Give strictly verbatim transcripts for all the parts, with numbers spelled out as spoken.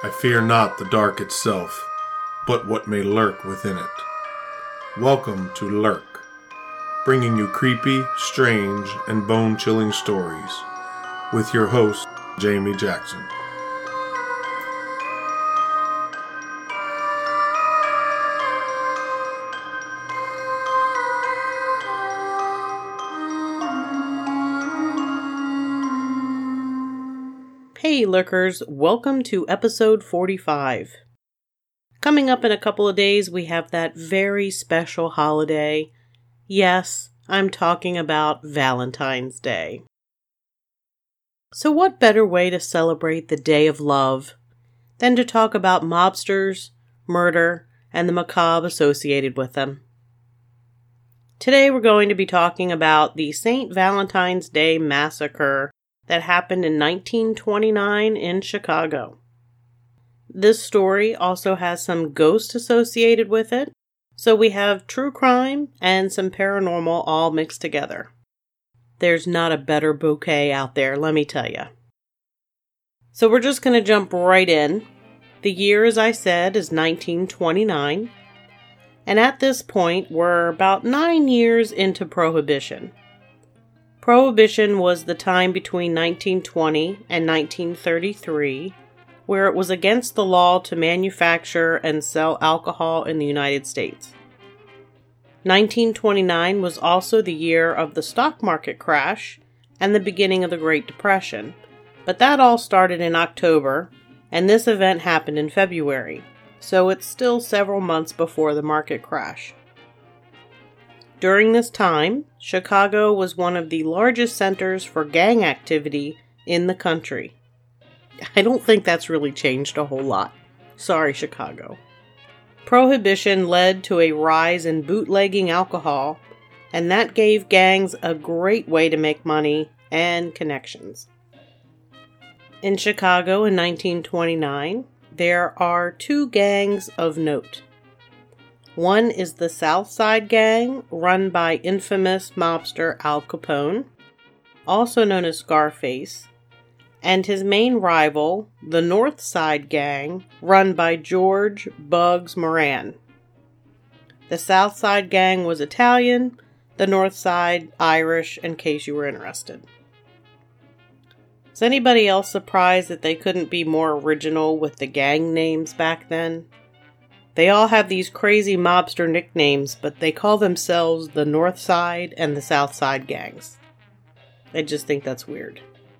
I fear not the dark itself, but what may lurk within it. Welcome to Lurk, bringing you creepy, strange, and bone-chilling stories, with your host, Jamie Jackson. Hey Lurkers, welcome to episode forty-five. Coming up in a couple of days, we have that very special holiday. Yes, I'm talking about Valentine's Day. So what better way to celebrate the Day of Love than to talk about mobsters, murder, and the macabre associated with them? Today we're going to be talking about the Saint Valentine's Day Massacre that happened in nineteen twenty-nine in Chicago. This story also has some ghosts associated with it, so we have true crime and some paranormal all mixed together. There's not a better bouquet out there, let me tell you. So we're just going to jump right in. The year, as I said, is nineteen twenty-nine, and at this point, we're about nine years into Prohibition. Prohibition was the time between nineteen twenty and nineteen thirty-three, where it was against the law to manufacture and sell alcohol in the United States. nineteen twenty-nine was also the year of the stock market crash and the beginning of the Great Depression, but that all started in October, and this event happened in February, so it's still several months before the market crash. During this time, Chicago was one of the largest centers for gang activity in the country. I don't think that's really changed a whole lot. Sorry, Chicago. Prohibition led to a rise in bootlegging alcohol, and that gave gangs a great way to make money and connections. In Chicago in nineteen twenty-nine, there are two gangs of note. One is the South Side Gang, run by infamous mobster Al Capone, also known as Scarface, and his main rival, the North Side Gang, run by George Bugs Moran. The South Side Gang was Italian, the North Side Irish, in case you were interested. Is anybody else surprised that they couldn't be more original with the gang names back then? They all have these crazy mobster nicknames, but they call themselves the North Side and the South Side gangs. I just think that's weird.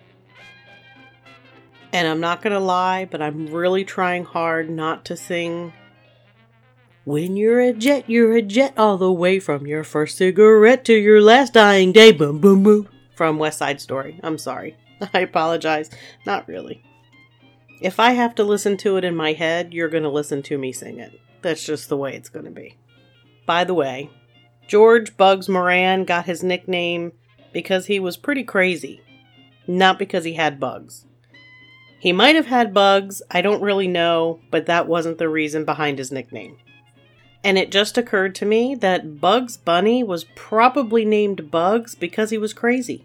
And I'm not gonna lie, but I'm really trying hard not to sing "When you're a jet, you're a jet all the way from your first cigarette to your last dying day, boom boom boom" from West Side Story. I'm sorry. I apologize. Not really. If I have to listen to it in my head, you're going to listen to me sing it. That's just the way it's going to be. By the way, George Bugs Moran got his nickname because he was pretty crazy, not because he had bugs. He might have had bugs, I don't really know, but that wasn't the reason behind his nickname. And it just occurred to me that Bugs Bunny was probably named Bugs because he was crazy.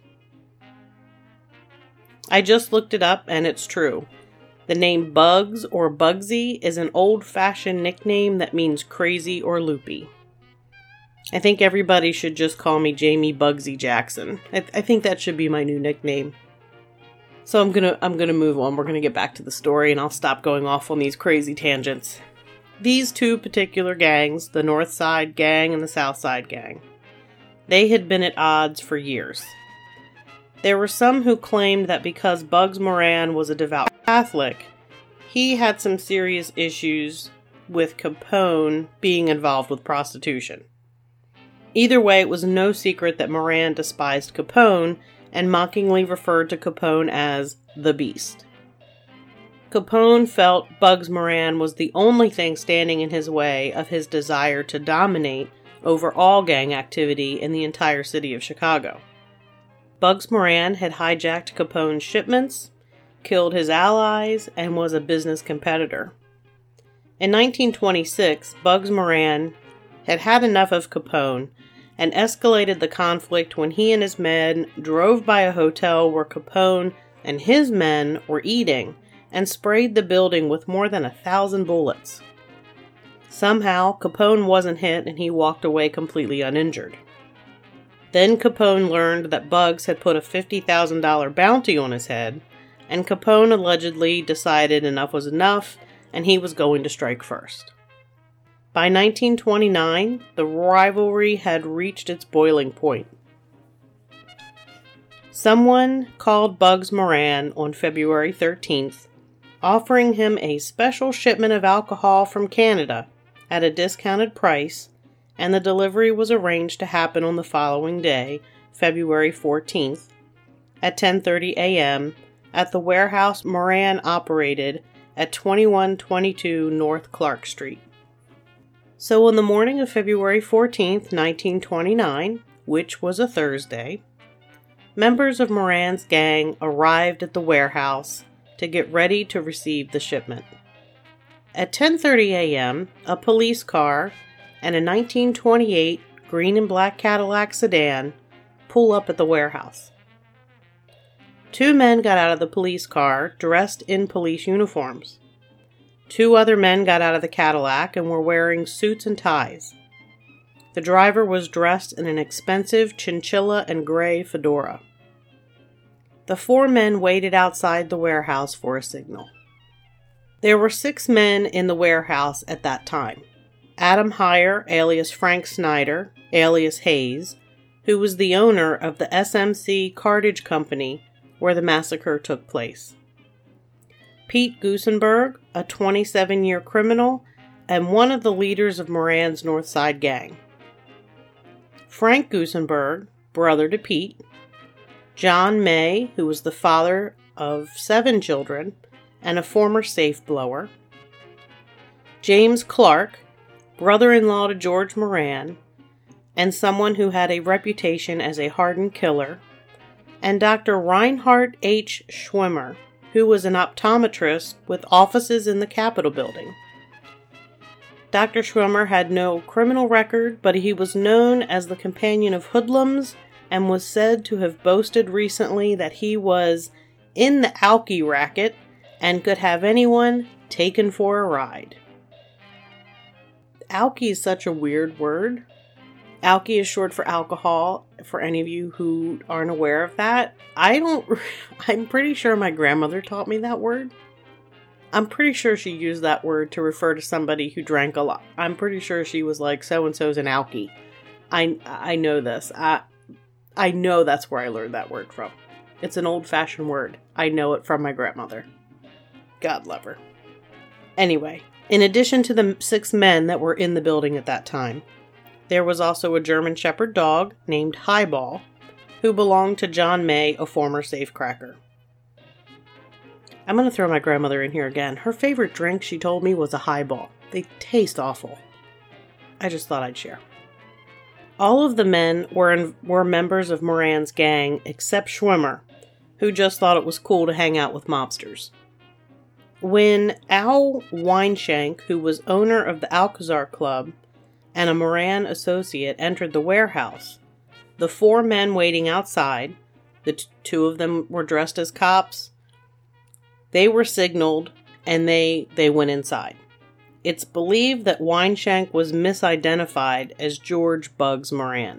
I just looked it up and it's true. The name Bugs or Bugsy is an old-fashioned nickname that means crazy or loopy. I think everybody should just call me Jamie Bugsy Jackson. I, th- I think that should be my new nickname. So I'm gonna I'm gonna move on. We're gonna get back to the story and I'll stop going off on these crazy tangents. These two particular gangs, the North Side Gang and the South Side Gang, they had been at odds for years. There were some who claimed that because Bugs Moran was a devout Catholic, he had some serious issues with Capone being involved with prostitution. Either way, it was no secret that Moran despised Capone and mockingly referred to Capone as the Beast. Capone felt Bugs Moran was the only thing standing in his way of his desire to dominate over all gang activity in the entire city of Chicago. Bugs Moran had hijacked Capone's shipments, killed his allies, and was a business competitor. In nineteen twenty-six, Bugs Moran had had enough of Capone and escalated the conflict when he and his men drove by a hotel where Capone and his men were eating and sprayed the building with more than a thousand bullets. Somehow, Capone wasn't hit and he walked away completely uninjured. Then Capone learned that Bugs had put a fifty thousand dollars bounty on his head, and Capone allegedly decided enough was enough and he was going to strike first. By nineteen twenty-nine, the rivalry had reached its boiling point. Someone called Bugs Moran on February thirteenth, offering him a special shipment of alcohol from Canada at a discounted price, and the delivery was arranged to happen on the following day, February fourteenth, at ten thirty a.m. at the warehouse Moran operated at twenty-one twenty-two North Clark Street. So on the morning of February fourteenth, nineteen twenty-nine, which was a Thursday, members of Moran's gang arrived at the warehouse to get ready to receive the shipment. At ten thirty a.m., a police car and a nineteen twenty-eight green and black Cadillac sedan pull up at the warehouse. Two men got out of the police car dressed in police uniforms. Two other men got out of the Cadillac and were wearing suits and ties. The driver was dressed in an expensive chinchilla and gray fedora. The four men waited outside the warehouse for a signal. There were six men in the warehouse at that time. Adam Heyer, alias Frank Snyder, alias Hayes, who was the owner of the S M C Cartage Company where the massacre took place. Pete Goosenberg, a twenty-seven-year criminal and one of the leaders of Moran's North Side gang. Frank Goosenberg, brother to Pete. John May, who was the father of seven children and a former safe blower. James Clark, brother-in-law to George Moran, and someone who had a reputation as a hardened killer. And Doctor Reinhard H. Schwimmer, who was an optometrist with offices in the Capitol building. Doctor Schwimmer had no criminal record, but he was known as the companion of hoodlums and was said to have boasted recently that he was in the Alky racket and could have anyone taken for a ride. Alky is such a weird word. Alky is short for alcohol, for any of you who aren't aware of that. I don't, I'm pretty sure my grandmother taught me that word. I'm pretty sure she used that word to refer to somebody who drank a lot. I'm pretty sure she was like, so-and-so's an alky. I, I know this. I, I know that's where I learned that word from. It's an old-fashioned word. I know it from my grandmother. God love her. Anyway, in addition to the six men that were in the building at that time, there was also a German Shepherd dog named Highball, who belonged to John May, a former safecracker. I'm going to throw my grandmother in here again. Her favorite drink, she told me, was a Highball. They taste awful. I just thought I'd share. All of the men were in, were members of Moran's gang, except Schwimmer, who just thought it was cool to hang out with mobsters. When Al Weinshank, who was owner of the Alcazar Club and a Moran associate, entered the warehouse, the four men waiting outside, the t- two of them were dressed as cops, they were signaled and they, they went inside. It's believed that Weinshank was misidentified as George Bugs Moran.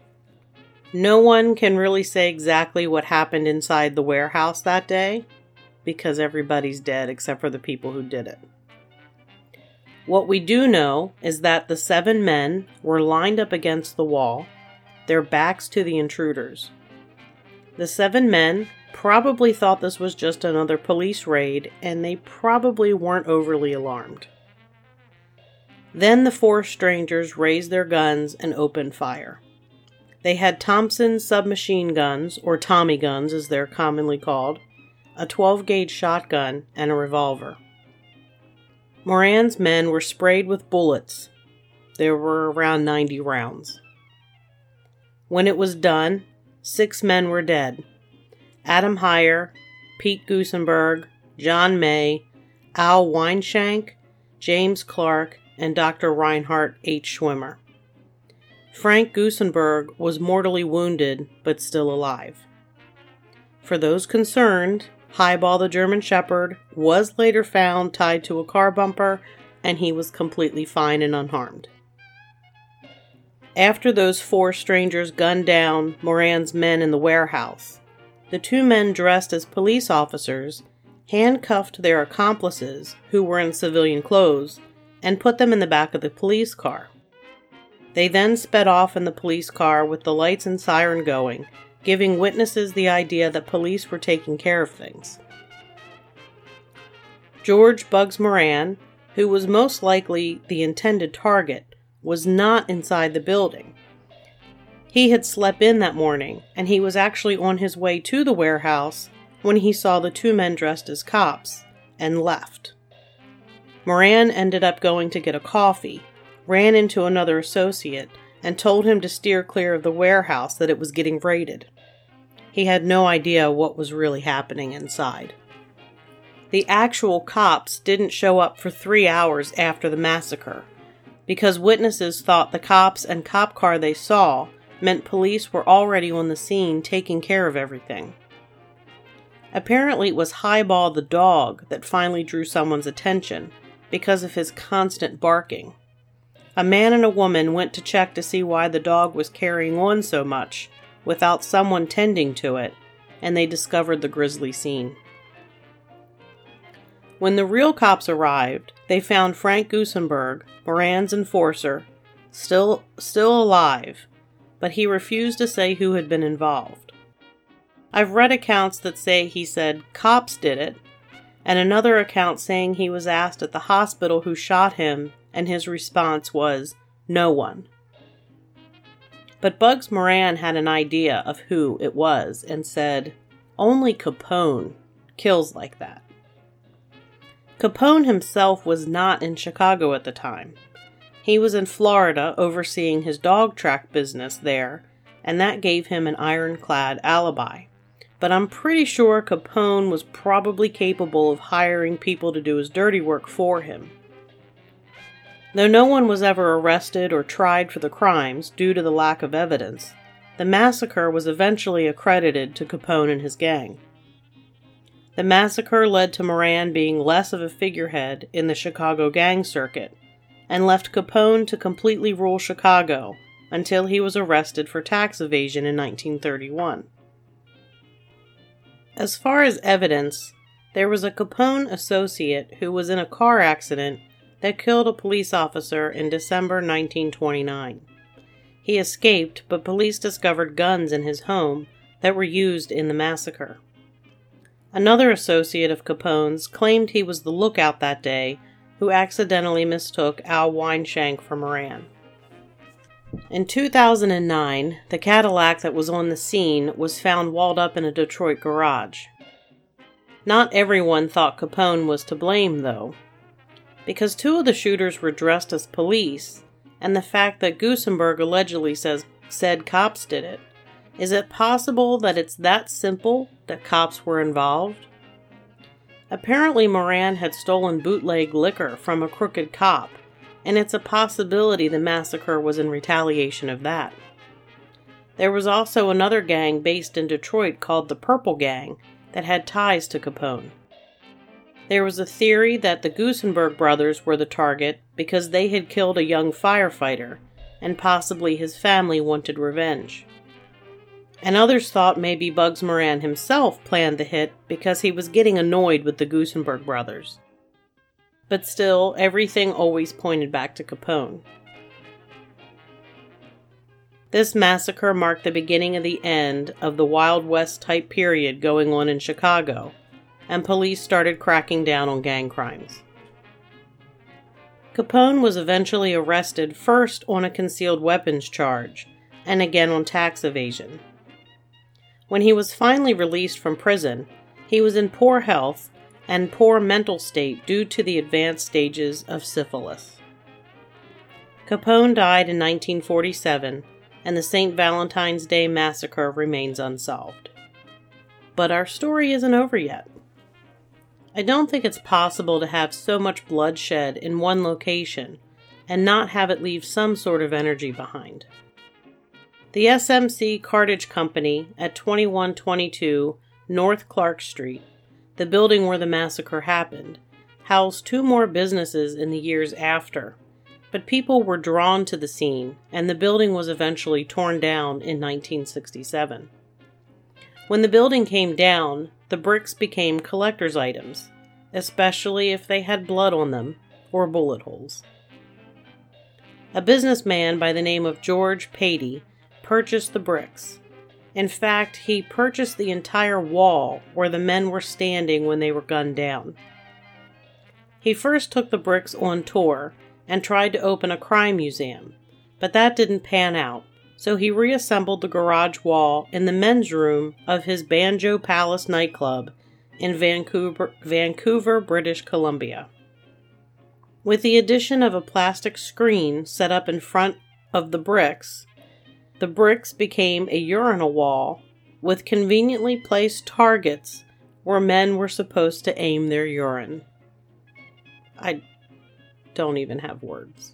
No one can really say exactly what happened inside the warehouse that day, because everybody's dead except for the people who did it. What we do know is that the seven men were lined up against the wall, their backs to the intruders. The seven men probably thought this was just another police raid, and they probably weren't overly alarmed. Then the four strangers raised their guns and opened fire. They had Thompson submachine guns, or Tommy guns as they're commonly called, a twelve gauge shotgun, and a revolver. Moran's men were sprayed with bullets. There were around ninety rounds. When it was done, six men were dead. Adam Heyer, Pete Goosenberg, John May, Al Weinshank, James Clark, and Doctor Reinhard H. Schwimmer. Frank Goosenberg was mortally wounded, but still alive. For those concerned, Highball the German Shepherd was later found tied to a car bumper, and he was completely fine and unharmed. After those four strangers gunned down Moran's men in the warehouse, the two men dressed as police officers handcuffed their accomplices, who were in civilian clothes, and put them in the back of the police car. They then sped off in the police car with the lights and siren going, giving witnesses the idea that police were taking care of things. George Bugs Moran, who was most likely the intended target, was not inside the building. He had slept in that morning, and he was actually on his way to the warehouse when he saw the two men dressed as cops, and left. Moran ended up going to get a coffee, ran into another associate, and told him to steer clear of the warehouse, that it was getting raided. He had no idea what was really happening inside. The actual cops didn't show up for three hours after the massacre, because witnesses thought the cops and cop car they saw meant police were already on the scene taking care of everything. Apparently it was Highball the dog that finally drew someone's attention because of his constant barking. A man and a woman went to check to see why the dog was carrying on so much without someone tending to it, and they discovered the grisly scene. When the real cops arrived, they found Frank Gusenberg, Moran's enforcer, still still alive, but he refused to say who had been involved. I've read accounts that say he said cops did it, and another account saying he was asked at the hospital who shot him, and his response was, no one. But Bugs Moran had an idea of who it was and said, only Capone kills like that. Capone himself was not in Chicago at the time. He was in Florida overseeing his dog track business there, and that gave him an ironclad alibi. But I'm pretty sure Capone was probably capable of hiring people to do his dirty work for him. Though no one was ever arrested or tried for the crimes due to the lack of evidence, the massacre was eventually accredited to Capone and his gang. The massacre led to Moran being less of a figurehead in the Chicago gang circuit, and left Capone to completely rule Chicago until he was arrested for tax evasion in nineteen thirty-one. As far as evidence, there was a Capone associate who was in a car accident that killed a police officer in December nineteen twenty-nine. He escaped, but police discovered guns in his home that were used in the massacre. Another associate of Capone's claimed he was the lookout that day who accidentally mistook Al Weinshank for Moran. In two thousand nine, the Cadillac that was on the scene was found walled up in a Detroit garage. Not everyone thought Capone was to blame, though. Because two of the shooters were dressed as police, and the fact that Gusenberg allegedly says, said cops did it, is it possible that it's that simple that cops were involved? Apparently Moran had stolen bootleg liquor from a crooked cop, and it's a possibility the massacre was in retaliation of that. There was also another gang based in Detroit called the Purple Gang that had ties to Capone. There was a theory that the Gusenberg brothers were the target because they had killed a young firefighter, and possibly his family wanted revenge. And others thought maybe Bugs Moran himself planned the hit because he was getting annoyed with the Gusenberg brothers. But still, everything always pointed back to Capone. This massacre marked the beginning of the end of the Wild West type period going on in Chicago, and police started cracking down on gang crimes. Capone was eventually arrested first on a concealed weapons charge, and again on tax evasion. When he was finally released from prison, he was in poor health and poor mental state due to the advanced stages of syphilis. Capone died in nineteen forty-seven, and the Saint Valentine's Day massacre remains unsolved. But our story isn't over yet. I don't think it's possible to have so much bloodshed in one location and not have it leave some sort of energy behind. The S M C Cartage Company at twenty-one twenty-two North Clark Street the building where the massacre happened, housed two more businesses in the years after, but people were drawn to the scene, and the building was eventually torn down in nineteen sixty-seven. When the building came down, the bricks became collector's items, especially if they had blood on them or bullet holes. A businessman by the name of George Patey purchased the bricks. In fact, he purchased the entire wall where the men were standing when they were gunned down. He first took the bricks on tour and tried to open a crime museum, but that didn't pan out, so he reassembled the garage wall in the men's room of his Banjo Palace nightclub in Vancouver, Vancouver, British Columbia. With the addition of a plastic screen set up in front of the bricks, the bricks became a urinal wall with conveniently placed targets where men were supposed to aim their urine. I don't even have words.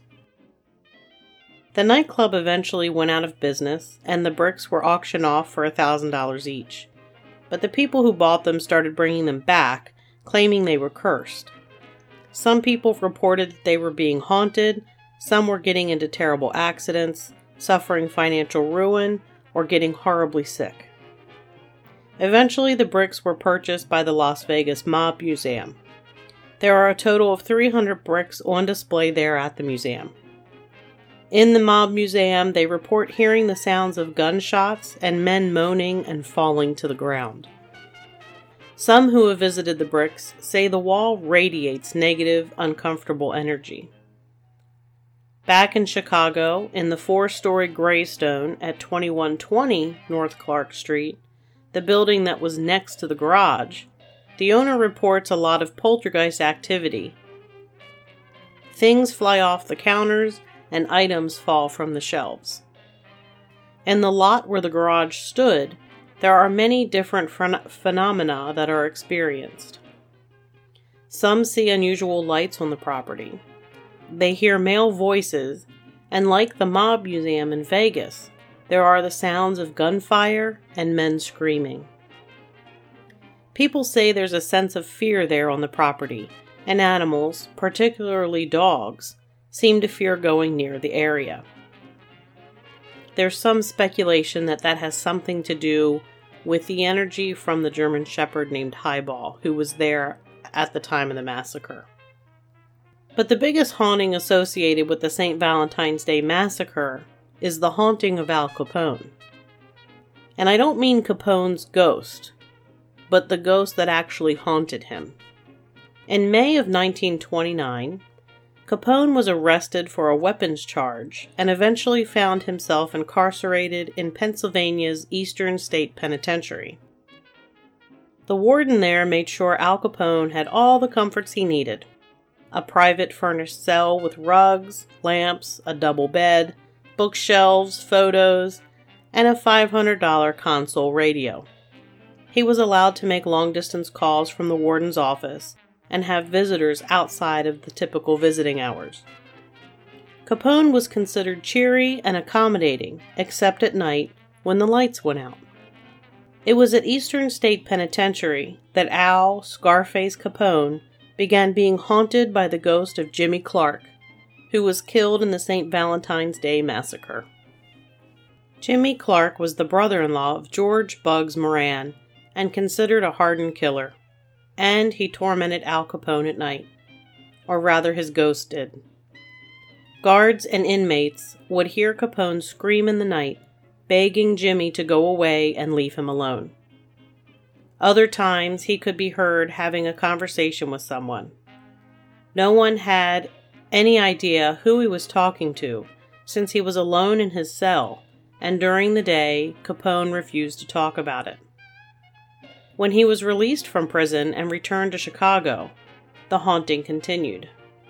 The nightclub eventually went out of business, and the bricks were auctioned off for one thousand dollars each. But the people who bought them started bringing them back, claiming they were cursed. Some people reported that they were being haunted, some were getting into terrible accidents, suffering financial ruin, or getting horribly sick. Eventually, the bricks were purchased by the Las Vegas Mob Museum. There are a total of three hundred bricks on display there at the museum. In the Mob Museum, they report hearing the sounds of gunshots and men moaning and falling to the ground. Some who have visited the bricks say the wall radiates negative, uncomfortable energy. Back in Chicago, in the four-story Greystone at twenty-one twenty North Clark Street, the building that was next to the garage, the owner reports a lot of poltergeist activity. Things fly off the counters, and items fall from the shelves. In the lot where the garage stood, there are many different ph- phenomena that are experienced. Some see unusual lights on the property. They hear male voices, and like the Mob Museum in Vegas, there are the sounds of gunfire and men screaming. People say there's a sense of fear there on the property, and animals, particularly dogs, seem to fear going near the area. There's some speculation that that has something to do with the energy from the German Shepherd named Highball, who was there at the time of the massacre. But the biggest haunting associated with the Saint Valentine's Day massacre is the haunting of Al Capone. And I don't mean Capone's ghost, but the ghost that actually haunted him. In May of nineteen twenty-nine, Capone was arrested for a weapons charge and eventually found himself incarcerated in Pennsylvania's Eastern State Penitentiary. The warden there made sure Al Capone had all the comforts he needed: a private furnished cell with rugs, lamps, a double bed, bookshelves, photos, and a five hundred dollars console radio. He was allowed to make long-distance calls from the warden's office and have visitors outside of the typical visiting hours. Capone was considered cheery and accommodating, except at night when the lights went out. It was at Eastern State Penitentiary that Al Scarface Capone began being haunted by the ghost of Jimmy Clark, who was killed in the Saint Valentine's Day massacre. Jimmy Clark was the brother-in-law of George Bugs Moran and considered a hardened killer, and he tormented Al Capone at night, or rather his ghost did. Guards and inmates would hear Capone scream in the night, begging Jimmy to go away and leave him alone. Other times he could be heard having a conversation with someone. No one had any idea who he was talking to, since he was alone in his cell, and during the day, Capone refused to talk about it. When he was released from prison and returned to Chicago, the haunting continued.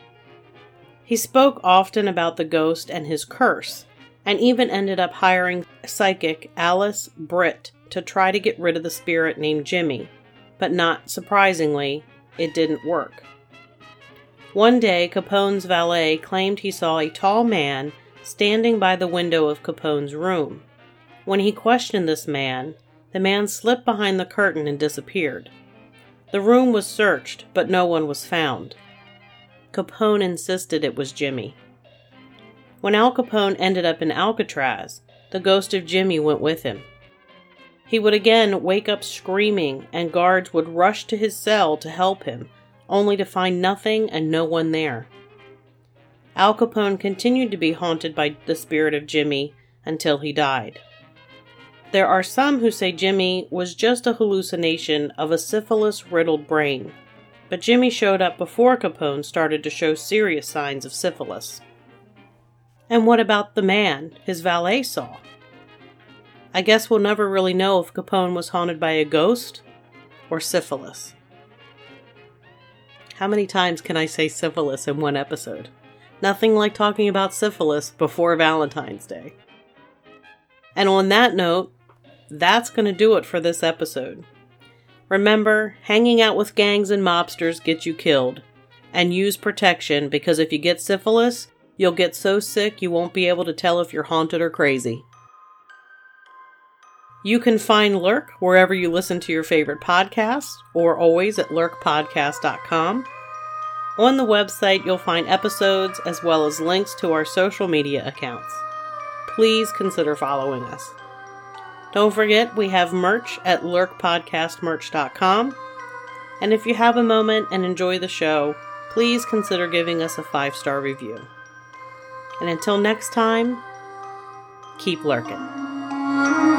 He spoke often about the ghost and his curse, and even ended up hiring psychic Alice Britt to try to get rid of the spirit named Jimmy, but not surprisingly, it didn't work. One day, Capone's valet claimed he saw a tall man standing by the window of Capone's room. When he questioned this man, the man slipped behind the curtain and disappeared. The room was searched, but no one was found. Capone insisted it was Jimmy. When Al Capone ended up in Alcatraz, the ghost of Jimmy went with him. He would again wake up screaming, and guards would rush to his cell to help him, only to find nothing and no one there. Al Capone continued to be haunted by the spirit of Jimmy until he died. There are some who say Jimmy was just a hallucination of a syphilis-riddled brain, but Jimmy showed up before Capone started to show serious signs of syphilis. And what about the man his valet saw? I guess we'll never really know if Capone was haunted by a ghost or syphilis. How many times can I say syphilis in one episode? Nothing like talking about syphilis before Valentine's Day. And on that note, that's going to do it for this episode. Remember, hanging out with gangs and mobsters gets you killed. And use protection, because if you get syphilis, you'll get so sick you won't be able to tell if you're haunted or crazy. You can find Lurk wherever you listen to your favorite podcasts, or always at lurk podcast dot com. On the website, you'll find episodes as well as links to our social media accounts. Please consider following us. Don't forget, we have merch at lurk podcast merch dot com. And if you have a moment and enjoy the show, please consider giving us a five-star review. And until next time, keep lurking.